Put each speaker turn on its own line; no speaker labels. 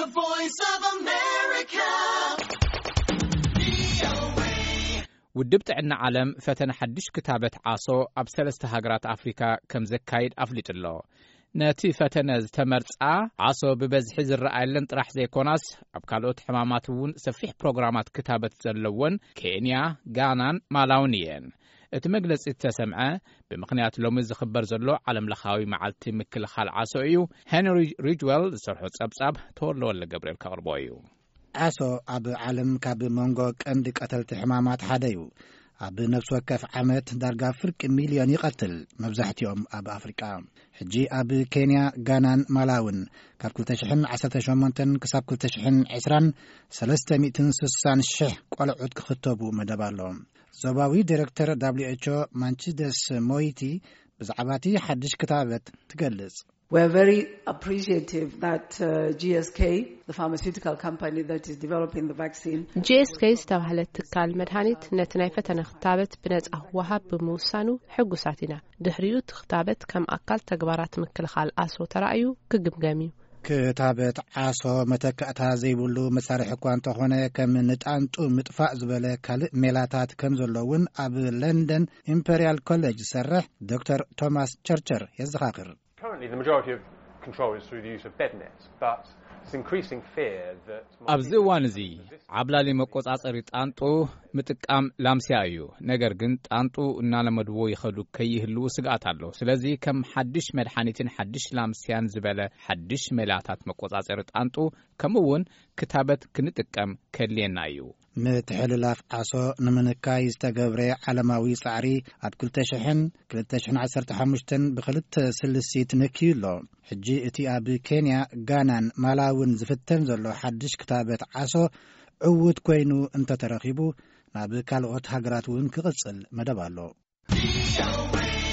The Voice of America.
ውድብ ጥዕና ዓለም ፈተነ ሓድሽ ክታበት ዓሶ ኣብ ሰለስተ ሃገራት ኣፍሪካ ከም ዘካይድ ኣፍሊጥሎ ነቲ ፈተነ ዝተመርጻ ዓሶ ብበዝሒ ዝረኣየለን ጥራሕ ዘይኮናስ ኣብ ካልኦት ሕማማት እውን ሰፊሕ ፕሮግራማት ክታበት ዘለወን ኬንያ፣ ጋናን ማላውን እየን። እቲ መግለጺ ተሰምዐ ብምኽንያት ሎሚ ዝኽበር ዘሎ ዓለምለኻዊ መዓልቲ ምክልኻል ዓሶ እዩ። ሄንሪ ሪጅዌል ዝሰርሖ ጸብጻብ ተወልወለ ገብርኤል ከቕርቦ እዩ።
ዓሶ ኣብ ዓለም ካብ መንጎ ቀንዲ ቀተልቲ ሕማማት ሓደ እዩ። ኣብ ነፍሲ ወከፍ ዓመት ዳርጋ ፍርቂ ሚልዮን ይቐትል፣ መብዛሕትኦም ኣብ ኣፍሪቃ። ሕጂ ኣብ ኬንያ፣ ጋናን ማላውን ካብ 2018 ክሳብ 2020 360,000 ቆልዑት ክኽተቡ መደብ ኣሎ። ዞባዊ ዲሬክተር WHO ማንቺደስ ሞይቲ ብዛዕባ እቲ ሓድሽ ክታበት ትገልጽ።
We are very appreciative that GSK, the pharmaceutical company that is developing the vaccine,
GSK ዝተባህለት ትካል መድሃኒት ነቲ ናይ ፈተነ ክታበት ብነጻ ወሃብ ብምውሳኑ ሕጉሳት ኢና። ድሕሪኡ ክታበት ከም ኣካል ተግባራት ምክልኻል ዓሶ ተራእዩ ክግምገም እዩ።
ክታበት ዓሶ መተካእታ ዘይብሉ መሳርሒ እኳ እንተኾነ ከም ንጣንጡ ምጥፋእ ዝበለ ካልእ ሜላታት ከም ዘለውን ኣብ ለንደን ኢምፔሪያል ኮሌጅ ዝሰርሕ ዶክተር ቶማስ ቸርቸር የዘኻኽር።
Currently, the majority of control is through the use of bed nets, but it's increasing fear that...
ኣብዚ እዋን እዚ ዓብላሊ መቆጻጸሪ ጣንጡ ምጥቃም ላምስያ እዩ። ነገር ግን ጣንጡ እናለመድዎ ይኸዱ ከይህልው ስጋት ኣሎ። ስለዚ ከም ሓድሽ መድሓኒትን ሓድሽ ላምስያን ዝበለ ሓድሽ ሜላታት መቆጻጸሪ ጣንጡ ከምውን ክታበት ክንጥቀም ከድልየና እዩ። ምትሕልላፍ ዓሶ ንምንካይ ዝተገብረ ዓለማዊ ጻዕሪ ኣብ 2015 ብክልተ ስልሲት ነኪዩሎ። ሕጂ እቲ ኣብ ኬንያ፣ ጋናን ማላውን ዝፍተን ዘሎ ሓድሽ ክታበት ዓሶ ዕውት ኮይኑ እንተተረኺቡ ናብ ካልኦት ሃገራት እውን ክቕጽል መደብ ኣሎ።